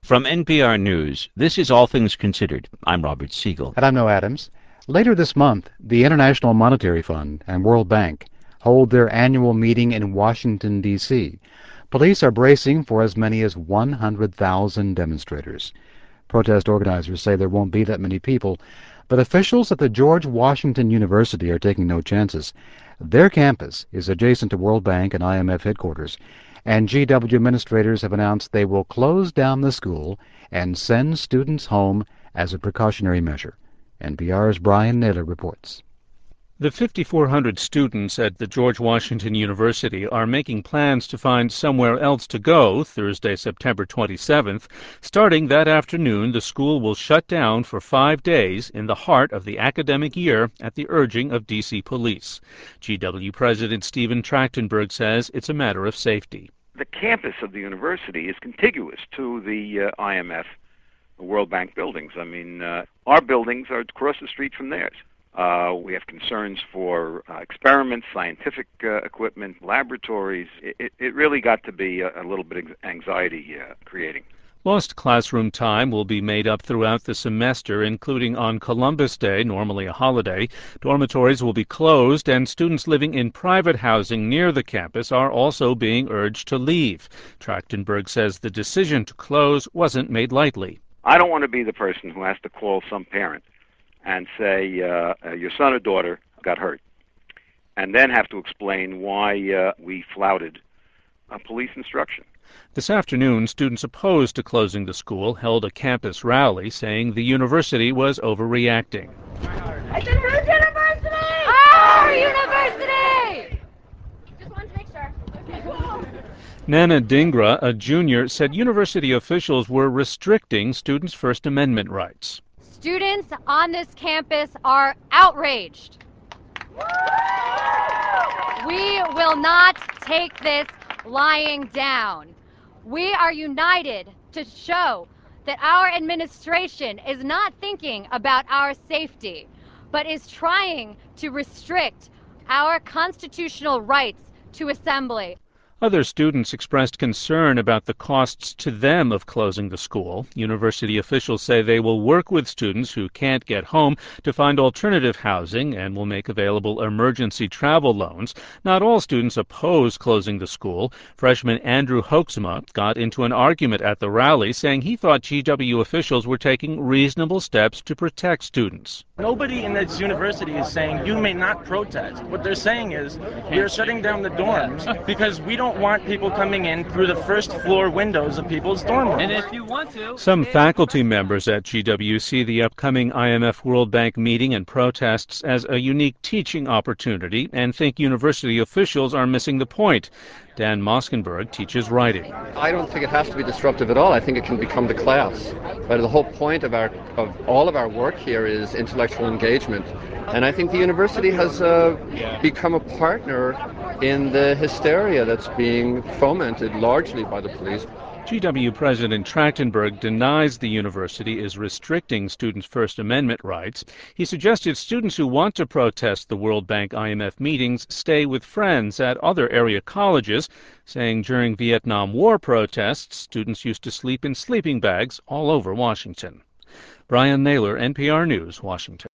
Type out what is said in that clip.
From NPR News, this is All Things Considered. I'm Robert Siegel. And I'm Noah Adams. Later this month, the International Monetary Fund and World Bank hold their annual meeting in Washington, D.C. Police are bracing for as many as 100,000 demonstrators. Protest organizers say there won't be that many people, but officials at the George Washington University are taking no chances. Their campus is adjacent to World Bank and IMF headquarters, and GW administrators have announced they will close down the school and send students home as a precautionary measure. NPR's Brian Naylor reports. The 5,400 students at the George Washington University are making plans to find somewhere else to go Thursday, September 27th. Starting that afternoon, the school will shut down for 5 days in the heart of the academic year at the urging of D.C. police. GW President Stephen Trachtenberg says it's a matter of safety. The campus of the university is contiguous to the IMF, the World Bank buildings. I mean, our buildings are across the street from theirs. We have concerns for experiments, scientific equipment, laboratories. It really got to be a little bit anxiety creating. Lost classroom time will be made up throughout the semester, including on Columbus Day, normally a holiday. Dormitories will be closed, and students living in private housing near the campus are also being urged to leave. Trachtenberg says the decision to close wasn't made lightly. I don't want to be the person who has to call some parent and say, your son or daughter got hurt, and then have to explain why we flouted police instruction. This afternoon, students opposed to closing the school held a campus rally saying the university was overreacting. I said, whose university? Our university! Just wanted to make sure. Nana Dingra, a junior, said university officials were restricting students' First Amendment rights. Students on this campus are outraged. We will not take this lying down. We are united to show that our administration is not thinking about our safety, but is trying to restrict our constitutional rights to assembly. Other students expressed concern about the costs to them of closing the school. University officials say they will work with students who can't get home to find alternative housing and will make available emergency travel loans. Not all students oppose closing the school. Freshman Andrew Hoeksma got into an argument at the rally, saying he thought GW officials were taking reasonable steps to protect students. Nobody in this university is saying you may not protest. What they're saying is we are shutting down the dorms because we don't want people coming in through the first floor windows of people's dorm rooms. And if you want to... Some faculty members at GW see the upcoming IMF World Bank meeting and protests as a unique teaching opportunity and think university officials are missing the point. Dan Moskenberg teaches writing. I don't think it has to be disruptive at all. I think it can become the class. But the whole point of all of our work here is intellectual engagement. And I think the university has become a partner in the hysteria that's being fomented largely by the police. GW President Trachtenberg denies the university is restricting students' First Amendment rights. He suggested students who want to protest the World Bank IMF meetings stay with friends at other area colleges, saying during Vietnam War protests, students used to sleep in sleeping bags all over Washington. Brian Naylor, NPR News, Washington.